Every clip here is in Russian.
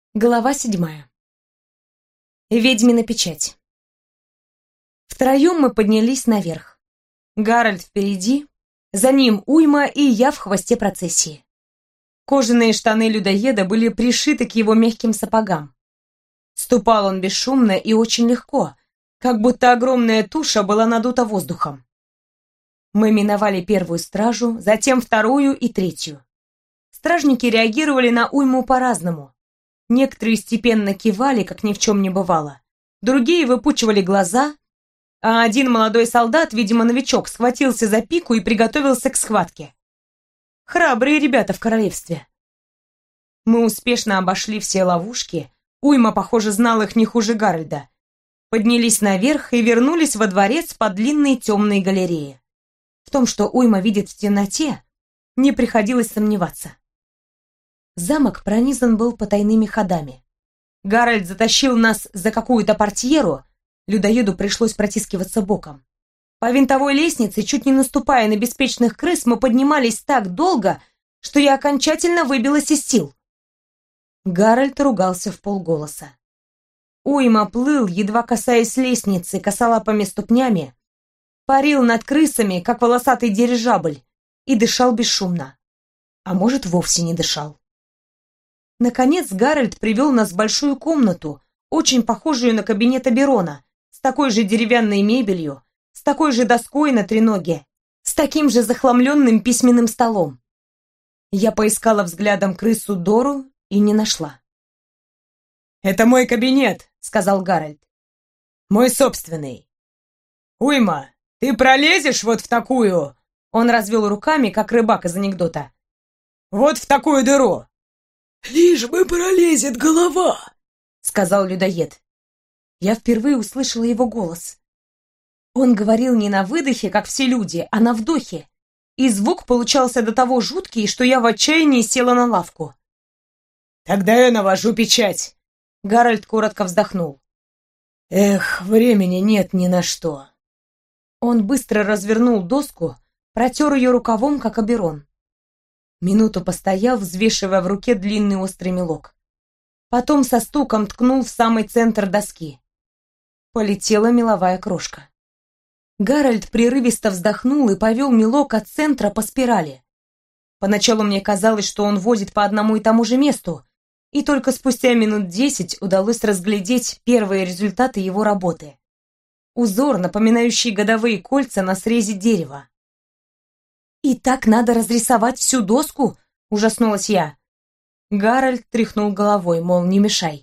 Глава 7. Ведьмина печать. Втроем мы поднялись наверх. Гарольд впереди, за ним Уйма и я в хвосте процессии. Кожаные штаны людоеда были пришиты к его мягким сапогам. Ступал он бесшумно и очень легко, как будто огромная туша была надута воздухом. Мы миновали первую стражу, затем вторую и третью. Стражники реагировали на Уйму по-разному. Некоторые степенно кивали, как ни в чем не бывало. Другие выпучивали глаза, а один молодой солдат, видимо, новичок, схватился за пику и приготовился к схватке. Храбрые ребята в королевстве. Мы успешно обошли все ловушки, Уйма, похоже, знал их не хуже Гарольда. Поднялись наверх и вернулись во дворец по длинной темной галерее. В том, что Уйма видит в темноте, не приходилось сомневаться. Замок пронизан был потайными ходами. Гарольд затащил нас за какую-то портьеру, людоеду пришлось протискиваться боком. По винтовой лестнице, чуть не наступая на беспечных крыс, мы поднимались так долго, что я окончательно выбилась из сил. Гарольд ругался вполголоса. Уйма плыл, едва касаясь лестницы, косолапыми ступнями, парил над крысами, как волосатый дирижабль, и дышал бесшумно. А может, вовсе не дышал. Наконец Гарольд привел нас в большую комнату, очень похожую на кабинет Оберона, с такой же деревянной мебелью, с такой же доской на треноге, с таким же захламленным письменным столом. Я поискала взглядом крысу Дору и не нашла. «Это мой кабинет», — сказал Гарольд. «Мой собственный. Уйма, ты пролезешь вот в такую...» Он развел руками, как рыбак из анекдота. «Вот в такую дыру». «Лишь бы пролезет голова», — сказал людоед. Я впервые услышала его голос. Он говорил не на выдохе, как все люди, а на вдохе. И звук получался до того жуткий, что я в отчаянии села на лавку. «Тогда я навожу печать», — Гарольд коротко вздохнул. «Эх, времени нет ни на что». Он быстро развернул доску, протер ее рукавом, как Оберон. Минуту постоял, взвешивая в руке длинный острый мелок. Потом со стуком ткнул в самый центр доски. Полетела меловая крошка. Гарольд прерывисто вздохнул и повел мелок от центра по спирали. Поначалу мне казалось, что он водит по одному и тому же месту, и только спустя минут 10 удалось разглядеть первые результаты его работы. Узор, напоминающий годовые кольца на срезе дерева. «И так надо разрисовать всю доску?» — ужаснулась я. Гарольд тряхнул головой, мол, не мешай.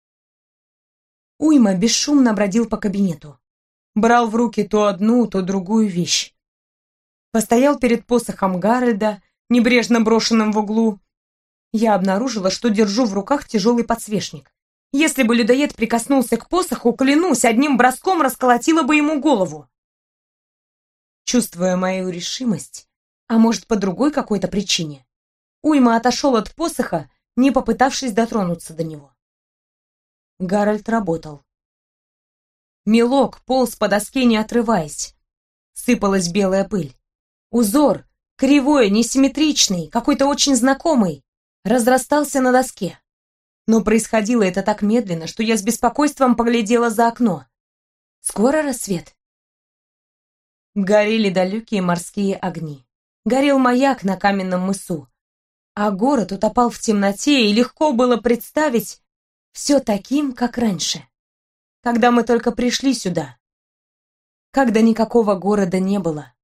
Уйма бесшумно бродил по кабинету. Брал в руки то одну, то другую вещь. Постоял перед посохом Гарольда, небрежно брошенным в углу. Я обнаружила, что держу в руках тяжелый подсвечник. Если бы людоед прикоснулся к посоху, клянусь, одним броском расколотила бы ему голову. Чувствуя мою решимость, а может, по другой какой-то причине, Уйма отошел от посоха, не попытавшись дотронуться до него. Гарольд работал. Мелок полз по доске, не отрываясь. Сыпалась белая пыль. Узор, кривой, несимметричный, какой-то очень знакомый, разрастался на доске. Но происходило это так медленно, что я с беспокойством поглядела за окно. Скоро рассвет. Горели далекие морские огни. Горел маяк на каменном мысу, а город утопал в темноте, и легко было представить все таким, как раньше, когда мы только пришли сюда, когда никакого города не было.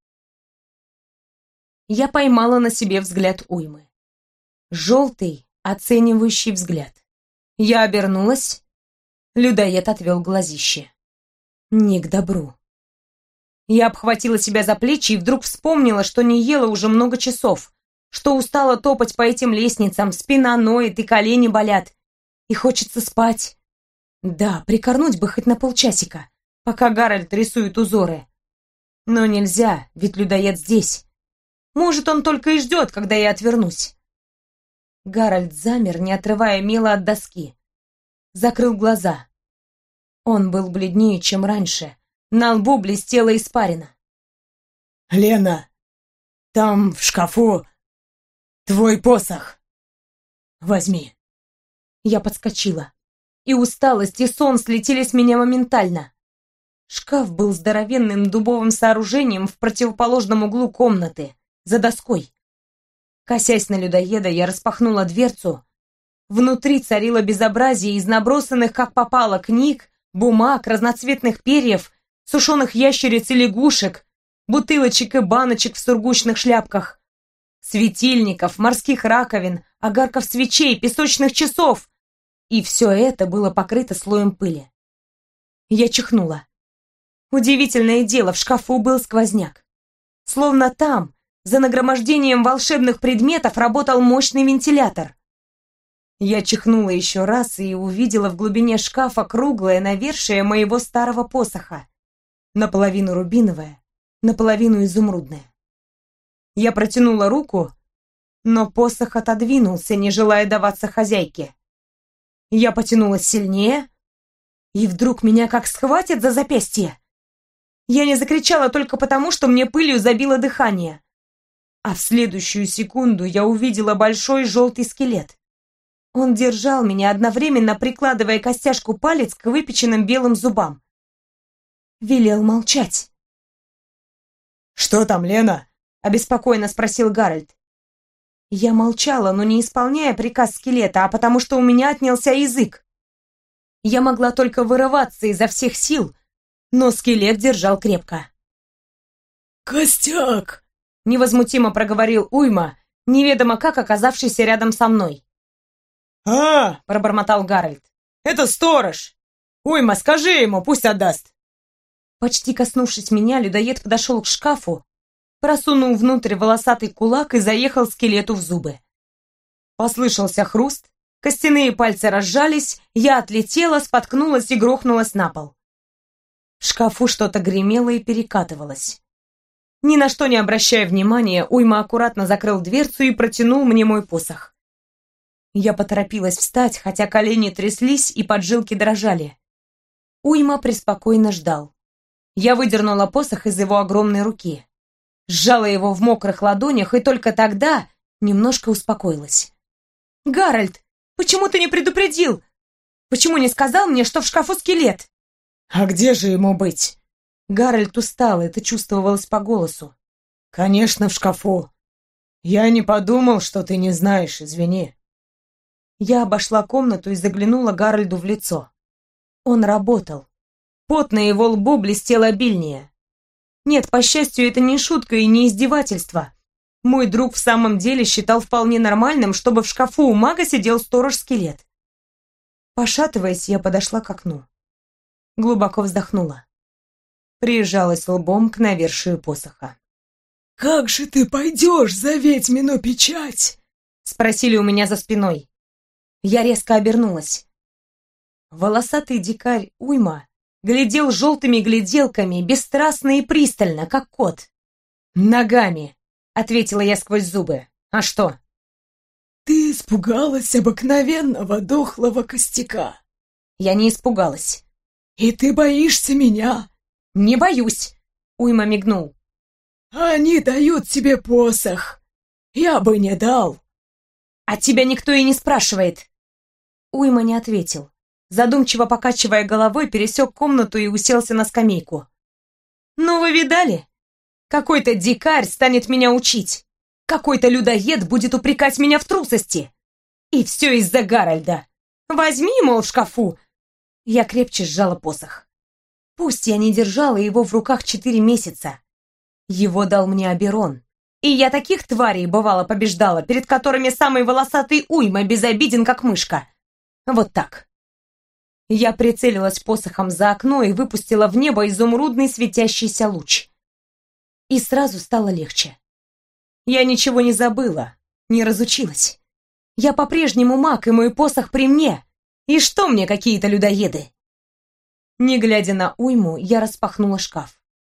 Я поймала на себе взгляд Уймы. Желтый, оценивающий взгляд. Я обернулась, людоед отвел глазище. Не к добру. Я обхватила себя за плечи и вдруг вспомнила, что не ела уже много часов, что устала топать по этим лестницам, спина ноет и колени болят, и хочется спать. Да, прикорнуть бы хоть на полчасика, пока Гарольд рисует узоры. Но нельзя, ведь людоед здесь. Может, он только и ждет, когда я отвернусь. Гарольд замер, не отрывая мела от доски. Закрыл глаза. Он был бледнее, чем раньше. На лбу блестела испарина. «Лена, там в шкафу твой посох. Возьми». Я подскочила. И усталость, и сон слетели с меня моментально. Шкаф был здоровенным дубовым сооружением в противоположном углу комнаты, за доской. Косясь на людоеда, я распахнула дверцу. Внутри царило безобразие из набросанных как попало книг, бумаг, разноцветных перьев, сушеных ящериц и лягушек, бутылочек и баночек в сургучных шляпках, светильников, морских раковин, огарков свечей, песочных часов. И все это было покрыто слоем пыли. Я чихнула. Удивительное дело, в шкафу был сквозняк. Словно там, за нагромождением волшебных предметов, работал мощный вентилятор. Я чихнула еще раз и увидела в глубине шкафа круглое навершие моего старого посоха. Наполовину рубиновое, наполовину изумрудное. Я протянула руку, но посох отодвинулся, не желая даваться хозяйке. Я потянулась сильнее, и вдруг меня как схватят за запястье. Я не закричала только потому, что мне пылью забило дыхание. А в следующую секунду я увидела большой желтый скелет. Он держал меня, одновременно прикладывая костяшку палец к выпеченным белым зубам. Велел молчать. «Что там, Лена?» — обеспокоенно спросил Гарольд. Я молчала, но не исполняя приказ скелета, а потому что у меня отнялся язык. Я могла только вырываться изо всех сил, но скелет держал крепко. «Костяк!» — невозмутимо проговорил Уйма, неведомо как оказавшийся рядом со мной. Пробормотал Гарольд. «Это сторож! Уйма, скажи ему, пусть отдаст!» Почти коснувшись меня, людоед подошел к шкафу, просунул внутрь волосатый кулак и заехал скелету в зубы. Послышался хруст, костяные пальцы разжались, я отлетела, споткнулась и грохнулась на пол. В шкафу что-то гремело и перекатывалось. Ни на что не обращая внимания, Уйма аккуратно закрыл дверцу и протянул мне мой посох. Я поторопилась встать, хотя колени тряслись и поджилки дрожали. Уйма преспокойно ждал. Я выдернула посох из его огромной руки, сжала его в мокрых ладонях и только тогда немножко успокоилась. «Гарольд, почему ты не предупредил? Почему не сказал мне, что в шкафу скелет?» «А где же ему быть?» Гарольд устал, это чувствовалось по голосу. «Конечно, в шкафу. Я не подумал, что ты не знаешь, извини». Я обошла комнату и заглянула Гарольду в лицо. Он работал. Пот на его лбу блестел обильнее. Нет, по счастью, это не шутка и не издевательство. Мой друг в самом деле считал вполне нормальным, чтобы в шкафу у мага сидел сторож-скелет. Пошатываясь, я подошла к окну. Глубоко вздохнула. Прижалась лбом к навершию посоха. «Как же ты пойдешь за ведьмину печать?» — спросили у меня за спиной. Я резко обернулась. Волосатый дикарь Уйма глядел желтыми гляделками, бесстрастно и пристально, как кот. «Ногами», — ответила я сквозь зубы. «А что?» «Ты испугалась обыкновенного дохлого костяка». Я не испугалась. «И ты боишься меня?» «Не боюсь», — Уйма мигнул. «Они дают тебе посох. Я бы не дал». «А тебя никто и не спрашивает». Уйма не ответил. Задумчиво покачивая головой, пересек комнату и уселся на скамейку. «Ну вы видали? Какой-то дикарь станет меня учить. Какой-то людоед будет упрекать меня в трусости. И все из-за Гарольда. Возьми, мол, в шкафу». Я крепче сжала посох. Пусть я не держала его в руках 4 месяца. Его дал мне Оберон. И я таких тварей, бывало, побеждала, перед которыми самый волосатый Уйма безобиден, как мышка. Вот так. Я прицелилась посохом за окно и выпустила в небо изумрудный светящийся луч. И сразу стало легче. Я ничего не забыла, не разучилась. Я по-прежнему маг, и мой посох при мне. И что мне какие-то людоеды? Не глядя на Уйму, я распахнула шкаф.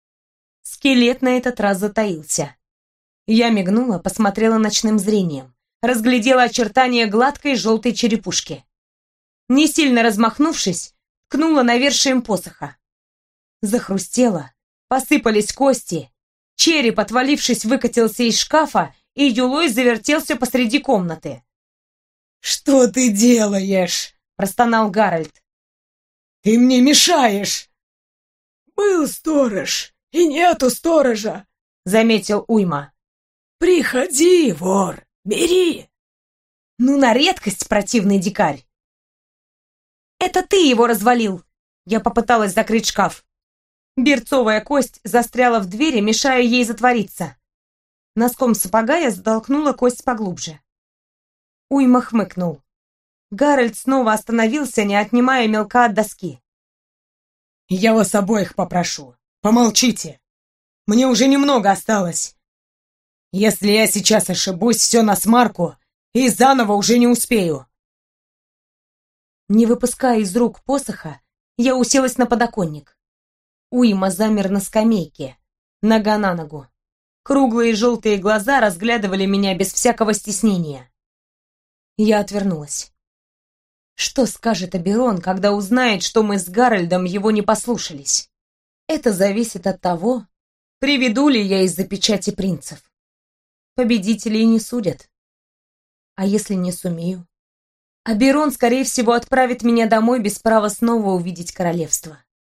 Скелет на этот раз затаился. Я мигнула, посмотрела ночным зрением, разглядела очертания гладкой желтой черепушки. Не сильно размахнувшись, ткнула навершием посоха. Захрустело, посыпались кости, череп, отвалившись, выкатился из шкафа и юлой завертелся посреди комнаты. «Что ты делаешь?» — простонал Гарольд. «Ты мне мешаешь!» «Был сторож, и нету сторожа», — заметил Уйма. «Приходи, вор, бери!» Ну, на редкость противный дикарь. «Это ты его развалил!» Я попыталась закрыть шкаф. Берцовая кость застряла в двери, мешая ей затвориться. Носком сапога я затолкнула кость поглубже. Уйма хмыкнул. Гарольд снова остановился, не отнимая мелка от доски. «Я вас обоих попрошу, помолчите. Мне уже немного осталось. Если я сейчас ошибусь, все на смарку, и заново уже не успею». Не выпуская из рук посоха, я уселась на подоконник. Уйма замер на скамейке, нога на ногу. Круглые желтые глаза разглядывали меня без всякого стеснения. Я отвернулась. Что скажет Оберон, когда узнает, что мы с Гарольдом его не послушались? Это зависит от того, приведу ли я из-за печати принцев. Победителей не судят. А если не сумею? Оберон, скорее всего, отправит меня домой без права снова увидеть королевство.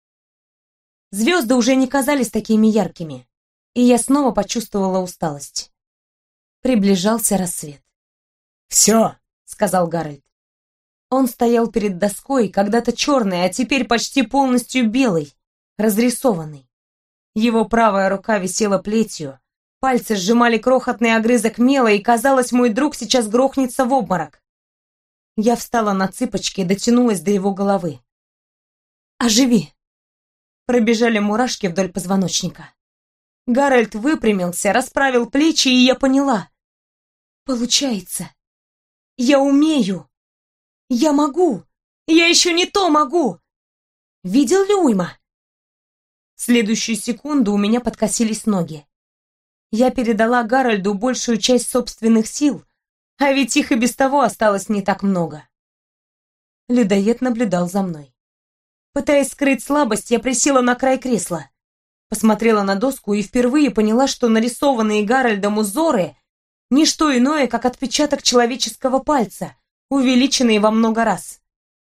Звезды уже не казались такими яркими, и я снова почувствовала усталость. Приближался рассвет. «Все», — сказал Гарольд. Он стоял перед доской, когда-то черной, а теперь почти полностью белой, разрисованной. Его правая рука висела плетью, пальцы сжимали крохотный огрызок мела, и, казалось, мой друг сейчас грохнется в обморок. Я встала на цыпочки и дотянулась до его головы. «Оживи!» Пробежали мурашки вдоль позвоночника. Гарольд выпрямился, расправил плечи, и я поняла. Получается. Я умею. Я могу. Я еще не то могу. Видел ли Уйма? В следующую секунду у меня подкосились ноги. Я передала Гарольду большую часть собственных сил, а ведь их и без того осталось не так много. Людоед наблюдал за мной. Пытаясь скрыть слабость, я присела на край кресла. Посмотрела на доску и впервые поняла, что нарисованные Гарольдом узоры — не что иное, как отпечаток человеческого пальца, увеличенный во много раз.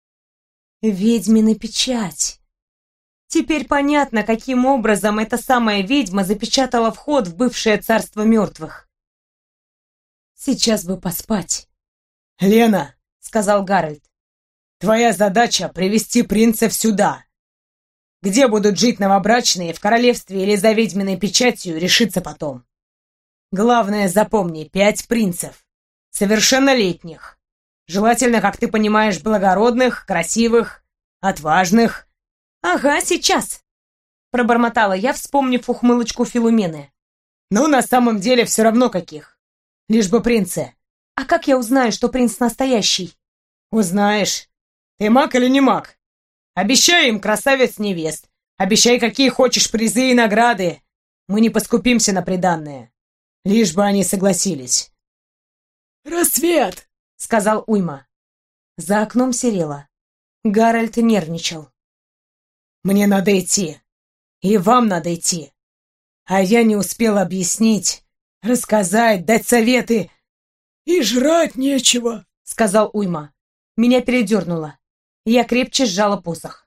Ведьмина печать. Теперь понятно, каким образом эта самая ведьма запечатала вход в бывшее царство мертвых. Сейчас бы поспать. «Лена», — сказал Гарольд, — «твоя задача — привести принцев сюда. Где будут жить новобрачные, в королевстве или за ведьминой печатью, решится потом. Главное, запомни, 5 принцев. Совершеннолетних. Желательно, как ты понимаешь, благородных, красивых, отважных». «Ага, сейчас», — пробормотала я, вспомнив ухмылочку Филумены. «Ну, на самом деле, все равно каких. Лишь бы принцы». «А как я узнаю, что принц настоящий?» «Узнаешь. Ты маг или не маг? Обещай им красавиц-невест. Обещай, какие хочешь призы и награды. Мы не поскупимся на приданное. Лишь бы они согласились». «Рассвет!» — сказал Уйма. За окном серело. Гарольд нервничал. «Мне надо идти. И вам надо идти. А я не успел объяснить, рассказать, дать советы». «И жрать нечего», — сказал Уйма. Меня передернуло. Я крепче сжала посох.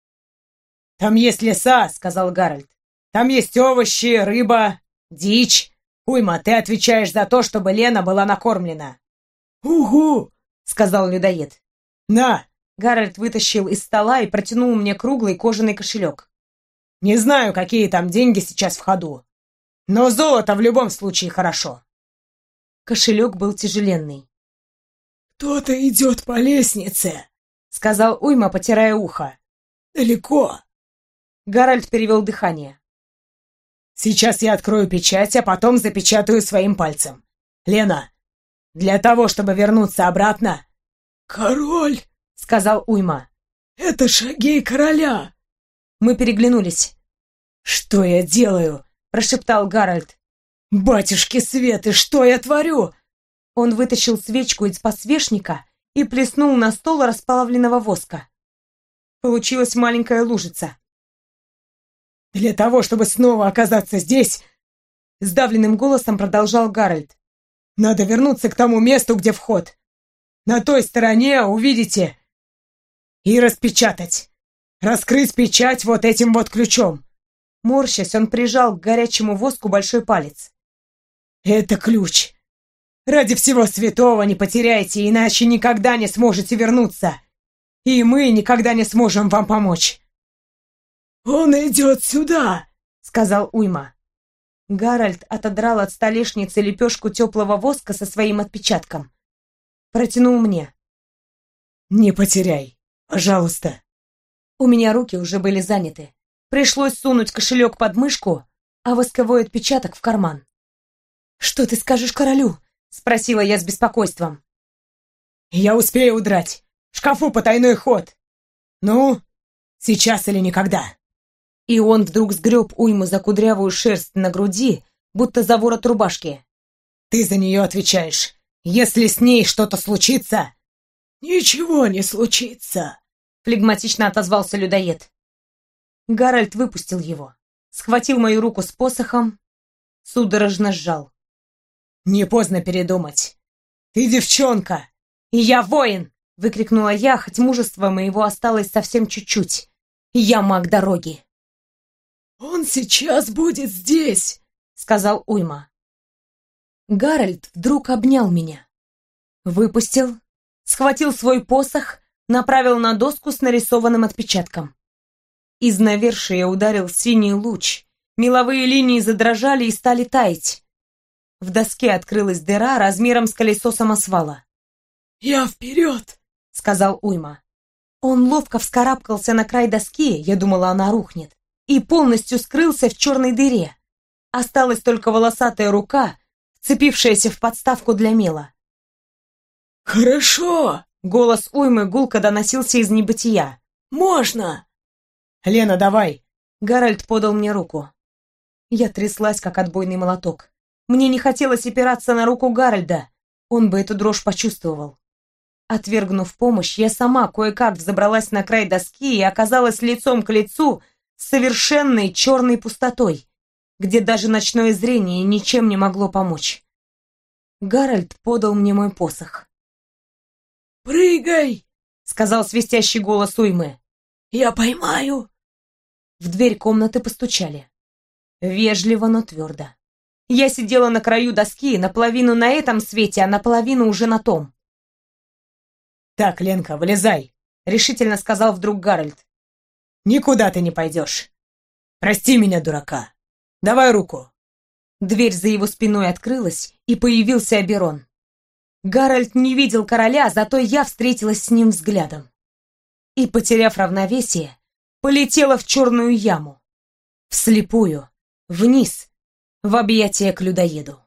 «Там есть леса», — сказал Гарольд. «Там есть овощи, рыба, дичь. Уйма, ты отвечаешь за то, чтобы Лена была накормлена». «Угу», — сказал людоед. «На!» — Гарольд вытащил из стола и протянул мне круглый кожаный кошелек. «Не знаю, какие там деньги сейчас в ходу, но золото в любом случае хорошо». Кошелек был тяжеленный. «Кто-то идет по лестнице», — сказал Уйма, потирая ухо. «Далеко». Гарольд перевел дыхание. «Сейчас я открою печать, а потом запечатаю своим пальцем. Лена, для того, чтобы вернуться обратно...» «Король», — сказал Уйма. «это шаги короля». Мы переглянулись. «Что я делаю?» — прошептал Гарольд. «Батюшки Светы, что я творю?» Он вытащил свечку из подсвечника и плеснул на стол расплавленного воска. Получилась маленькая лужица. «Для того, чтобы снова оказаться здесь...» — сдавленным голосом продолжал Гарольд. «Надо вернуться к тому месту, где вход. На той стороне увидите. И распечатать. Раскрыть печать вот этим вот ключом. Морщась, он прижал к горячему воску большой палец. Это ключ. Ради всего святого не потеряйте, иначе никогда не сможете вернуться. И мы никогда не сможем вам помочь. «Он идет сюда», — сказал Уйма. Гарольд отодрал от столешницы лепешку теплого воска со своим отпечатком. Протянул мне. «Не потеряй, пожалуйста». У меня руки уже были заняты. Пришлось сунуть кошелек под мышку, а восковой отпечаток в карман. «Что ты скажешь королю?» — спросила я с беспокойством. «Я успею удрать. В шкафу потайной ход. Ну, сейчас или никогда». И он вдруг сгреб Уйму за кудрявую шерсть на груди, будто за ворот рубашки. «Ты за нее отвечаешь. Если с ней что-то случится...» «Ничего не случится», — флегматично отозвался людоед. Гарольд выпустил его, схватил мою руку с посохом, судорожно сжал. «Не поздно передумать. Ты девчонка!» «И я воин!» — выкрикнула я, хоть мужества моего осталось совсем чуть-чуть. «Я маг дороги!» «Он сейчас будет здесь!» — сказал Уйма. Гарольд вдруг обнял меня. Выпустил, схватил свой посох, направил на доску с нарисованным отпечатком. Из навершия ударил синий луч, меловые линии задрожали и стали таять. В доске открылась дыра размером с колесо самосвала. «Я вперед!» — сказал Уйма. Он ловко вскарабкался на край доски, я думала, она рухнет, и полностью скрылся в черной дыре. Осталась только волосатая рука, вцепившаяся в подставку для мела. «Хорошо!» — голос Уймы гулко доносился из небытия. «Можно!» «Лена, давай!» Гарольд подал мне руку. Я тряслась, как отбойный молоток. Мне не хотелось опираться на руку Гарольда, он бы эту дрожь почувствовал. Отвергнув помощь, я сама кое-как взобралась на край доски и оказалась лицом к лицу с совершенной черной пустотой, где даже ночное зрение ничем не могло помочь. Гарольд подал мне мой посох. «Прыгай!» — сказал свистящий голос Уймы. «Я поймаю!» В дверь комнаты постучали. Вежливо, но твердо. Я сидела на краю доски, наполовину на этом свете, а наполовину уже на том. «Так, Ленка, вылезай!» — решительно сказал вдруг Гарольд. «Никуда ты не пойдешь. Прости меня, дурака. Давай руку». Дверь за его спиной открылась, и появился Оберон. Гарольд не видел короля, зато я встретилась с ним взглядом. И, потеряв равновесие, полетела в черную яму. Вслепую, вниз, в объятия к людоеду.